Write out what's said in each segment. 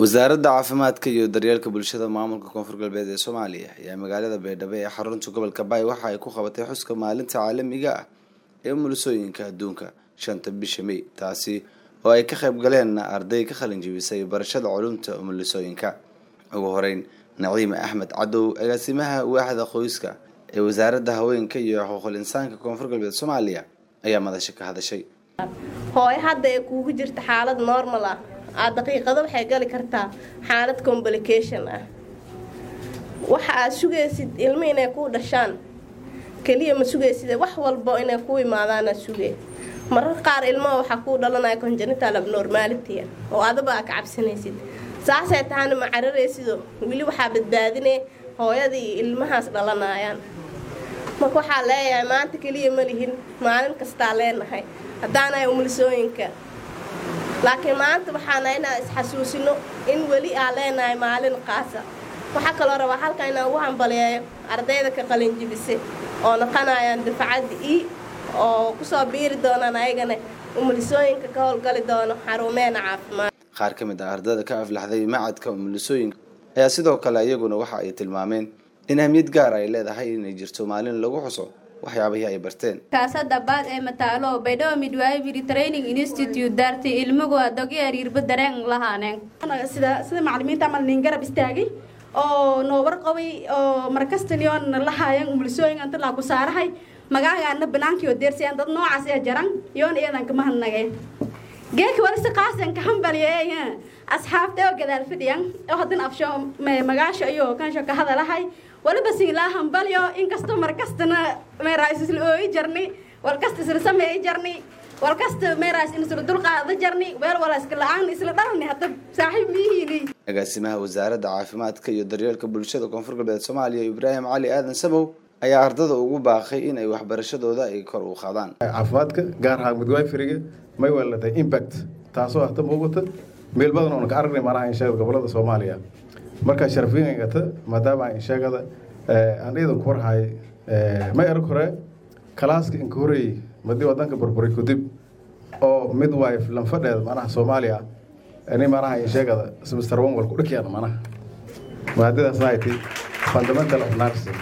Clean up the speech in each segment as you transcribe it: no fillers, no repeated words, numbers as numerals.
wasaaradda caafimaadka iyo daryeelka bulshada maamulka koonfur galbeed ee Soomaaliya ayaa magaalada Beledweyne ee xarunta gobolka Bay waxa ay ku qabatay xuska maalinta caalamiga ah ee umulisooyinka adduunka 5 bisha May taasi oo ay ka qayb galeen arday ka qalin jebisay barashada culuumta umulisooyinka ugu horeyn Naciima Axmed Cadow agaasimaha waaxda qoyska ee wasaaradda haweenka iyo xuquuqul insaanka koonfur galbeed Soomaaliya ayaa madasha ka hadashay hooy hadda ay kuugu jirta xaalad normal ah daqiiqado waxay gali kartaa xaalad complication ah waxa aad sugaysid ilmo inay ku dhashaan kaliya ma sugaysid wax walba inay ku imaadaan sugay marar qaar ilmo waxa ku dhalanaya congenital abnormality oo adaba ka cabsanaysid saasay tahan ma cararaysido wili waxa badbaadinay hooyadii ilmahaas dhalanayaan marka waxa leeyahay maanta kaliya ma lihin maalin kasta leenahay hadaan ay umulisooyinka laakiin maanta waxaan ayna isxasuusino in wali aan leenahay maalin qaasa waxa kale oo halka inaan ugu hambaleeyo ardayda ka qalin jebisay oo naqanayaan dafacadii oo ku soo biiri doonaan ayagana umulisooyinka ka howlgali doono xarumeena caafimaad qaar ka mid ah ardayda ka aflaxday macadka umulisooyinka ayaa sidoo kale iyaguna waxa ay tilmaameen in ahmiyad gaar ay leedahay inay jirto maalin lagu xuso waxyaabaha ay barteen kaasada baad ee mataalo Beledweyne Midwifery Training Institute dartii ilmuhu adag yariirba dareen lahaaneen sida macallimiinta amalin garab istaagay oo noo warqabay oo markastaliyoon la haayeen umulisooyinka inta la ku saarahay magacaana banaankiyo deersiyaan dad noocaas ee jaran yoon iyadan ka mahnagay geek warsi qaasan ka hambaliyay asxaabta oo gadaal fidiyaan oo hadan afsho magaasha iyo kan shaka hadalahay wala bas ilaa hambaliyo in kasto markastana meerays isla oo jarni wal kasta isla sameey jarni wal kasta meerays in isla dulqaad jarni weel wala iska la'aan isla dharni hadda saaxiib mihiini agaasimaha wasaaradda caafimaadka iyo daryeelka bulshada koonfur galbeed Soomaaliya Ibraahim Cali Aadan Samow ayaa ardayda ugu baaqay in ay waxbarashadooda ay kor u qaadaan caafimaadka gaar ahaan midwiferyga may waladay impact taasoo ah taboogta meel badan oo ka aragnay maraha in shaqada gobolada Soomaaliya marka sharfiingata maadaama ay sheegada aan iidan ku warhay ma yar kore kalaaska in koray madii wadanka burburay ku dib oo midwife lan fadheed manaha Soomaaliya ani maraha ay sheegada semester 1 wal ku dhakiyana manaha maadada society fundamental of nursing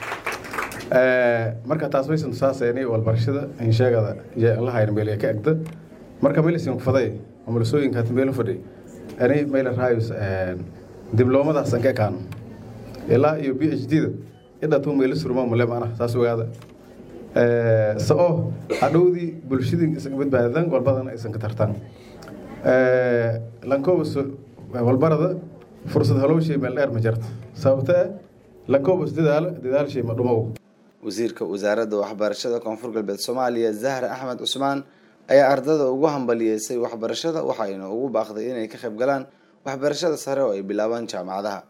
marka taas way sansaasayni wal barashada in sheegada la hayr meel ka agda marka meelisin ku faday umulisooyinka meel fadhi ani meel raayus dibloomada sanka kaan ilaa iyo PhD ida tuu meel surmo mulema taas ogaada soo hadhowdi bulshada isaga badbaadan wal badan aysan ka tartan lankoobs walbarada fursad halowshay meel dheer ma jirto sababta lankoobs dadaal shay ma dhumo wasiirka wasaaradda waxbarashada koonfur galbeed Soomaaliya Zahra Axmed Cusmaan ayaa ardayda ugu hambaliyay waxbarashada waxayna ugu baaqday inay ka qayb galaan waxbarashada sare oo ay bilaabaan jaamacadaha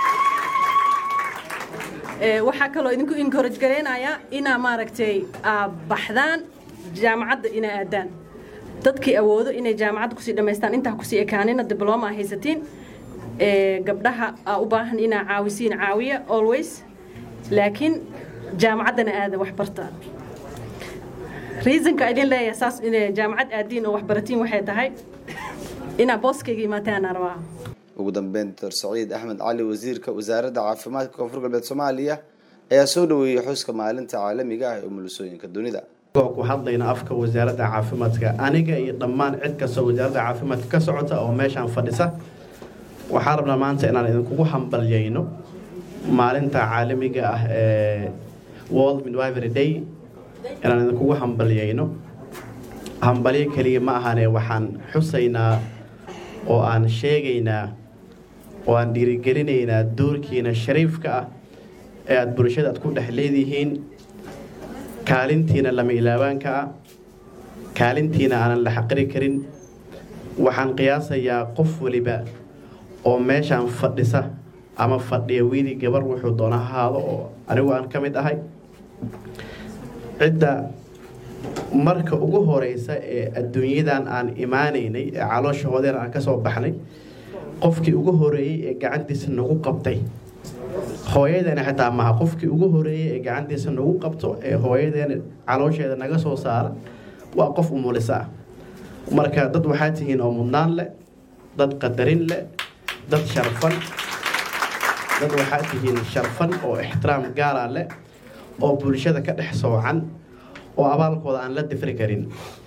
waxa kale oo idinku encourage gareynaya ina maaragtay baxdaan jaamacadda ina aadaan dadkii awoodo inay jaamacad ku sii dhameystaan inta ku sii ekaanina diploma haysatiin gabdhaha u baahan ina caawisiin caawiya always laakiin jaamacadana aada wax bartaan reasonka idin leeyahay saas inay jaamacad aadiin oo wax baratiin waxay tahay ina booskayga imaataan arwaa ugu dambeyn Dr. Saciid Axmed Cali wasiirka wasaaradda caafimaadka koonfur galbeed Soomaaliya ayaa soo dhaweeyay xuska maalinta caalamiga ah ee umulisooyinka dunida ku hadlayna afka wasaaradda caafimaadka aniga iyo dhammaan cid kasta wasaaradda caafimaadka ka socota oo meeshan fadhisa waxaan rabnaa maanta inaan idinku hambalyeeyno maalinta caalamiga ah ee World Midwifery Day inaan idinku hambalyeeyno hambalye kaliya ma ahane waxaan xusaynaa oo aan sheegaynaa oo aan dhiirigelinaynaa doorkiina shariifka ah ee aad bulshada ku dhaxleedihiin kaalintiina lama ilaabaanka ah kaalintiina aanan la xaqiri karin waxaan qiyaasayaa qof waliba oo meeshan fadhisa ama fadhiya wiili gabar wuxuu doona ahaado oo anigu aan ka mid ahay cidda marka ugu horeysa ee adduunyadan aan imaanaynay ee calooshoodeena aan ka soo baxnay qofkii ugu horeeyay ee gacantiisa nagu qabtay hooyadeena xitaa ma qofkii ugu horeeyay ee gacantiisa nagu qabto ee hooyadeena caloosheeda naga soo saara waa qof umulisa marka dad waxaa tihiin oo mudnaan leh dad qadarin leh dad sharfan dad waxaa tihiin sharfan oo ixtiraam gaara leh oo bulshada ka dhex soocan oo abaalkooda aan la difri karin